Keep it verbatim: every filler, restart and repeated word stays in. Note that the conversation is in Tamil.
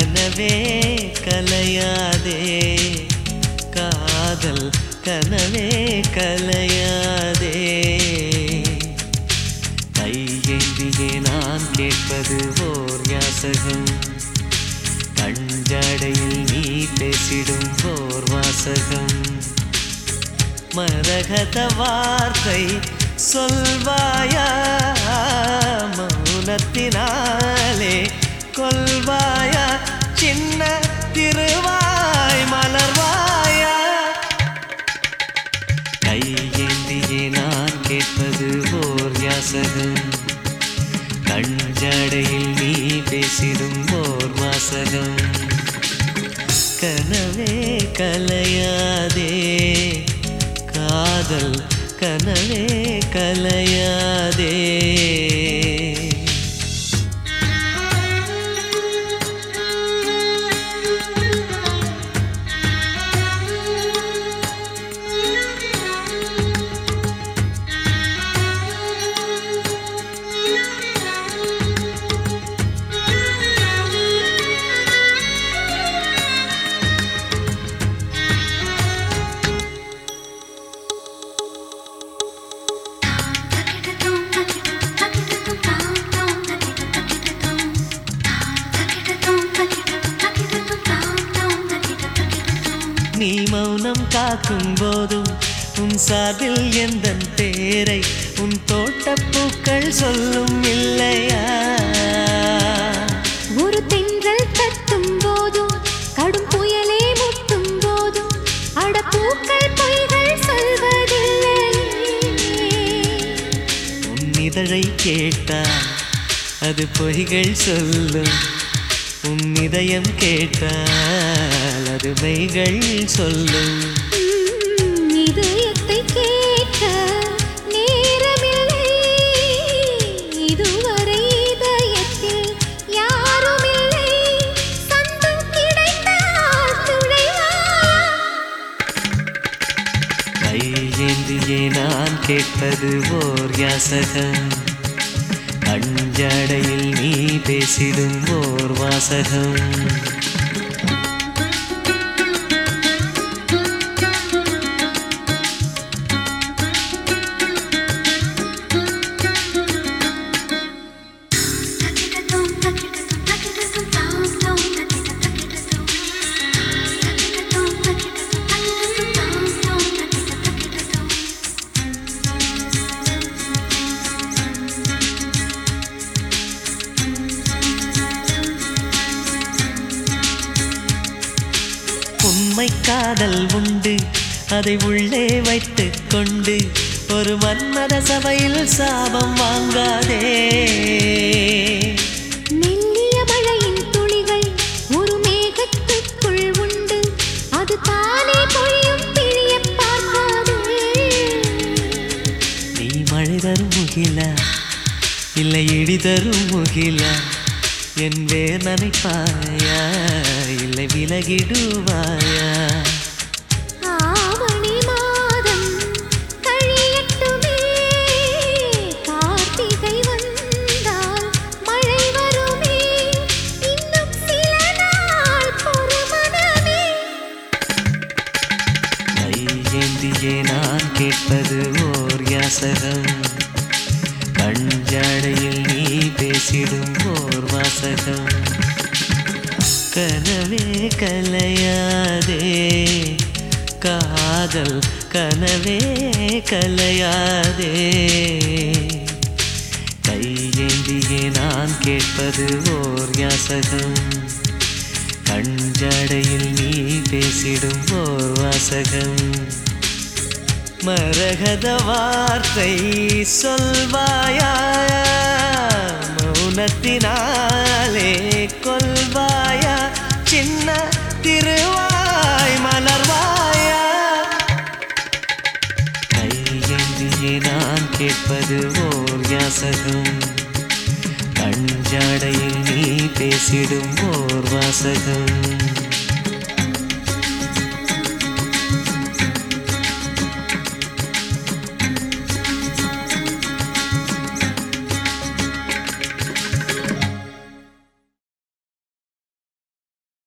கனவே கலையாதே காதல் கனவே கலையாதே கையேந்தியே நான் கேட்பது ஓர் யாசகம் கஞ்சடையில் நீ பேசிடும் ஓர் வாசகம் மரகத வார்த்தை சொல்வாயா மௌனத்தினாலே கொல்வாயா சின்ன திருவாய் மலர்வாயா கையேந்தியே நான் கேட்பது ஓர் யாசகம் கஞ்சடையில் நீ பேசிடும் ஓர் வாசகம் கனவே கலையாதே காதல் கனவே கலையாதே நீ மௌனம் காக்கும் போதும் உன் சார்பில் எந்தன் பேரை உன் தோட்டப்பூக்கள் சொல்லும் இல்லையா ஒரு தென்றல் தட்டும் போதும் கடும் புயலே முட்டும் போதும் அடப்பூக்கள் பொய்கள் சொல்வதில்லை உன் இதழை கேட்டால் அது பொய்கள் சொல்லும் உன் இதயம் கேட்டால் அது மெய்கள் சொல்லும் இதயத்தை கேட்க நேரமில்லை இதுவரை இதயத்தில் யாருமில்லை சந்தம் கிடைத்தால் துணைவா கையேந்தியே நான் கேட்பது ஓர் யாசகம் கஞ்சடையில் நீ பேசிடும் ஓர் வாசகம் உண்மை காதல் உண்டு அதை உள்ளே வைத்துக் கொண்டு ஒரு மன்மத சபையில் சாபம் வாங்காதே மெல்லிய மழையின் துளிகள் ஒரு மேகத்துக்குள் உண்டு அது தானே பொழியும் பிழிய பார்க்காதே நீ மழை தரும் முகிலா இல்லை இடி தரும் முகிலா என் வேர் நனைப்பாயா இல்லை விலகிடுவாயா ஆவணி மாதம் கழியட்டுமே கார்த்திகை வந்தால் மழை வருமே இன்னும் சில நாள் பொறுமனமே கையேந்தியே நான் கேட்பது ஓர் யாசகம் கஞ்சடையில் நீ பேசிடும் ஓர் வாசகம் கனவே கலையாதே காதல் கனவே கலையாதே கையேந்தியே நான் கேட்பது ஓர் யாசகம் கஞ்சடையில் நீ பேசிடும் ஓர் வாசகம் மரகத வார்த்தை சொல்வாயா மௌனத்தினாலே கொல்வாயா சின்ன திருவாய் மலர்வாயா கையேந்தியே நான் கேட்பது ஓர் யாசகம் கஞ்சடையில் நீ பேசிடும் ஓர் வாசகம்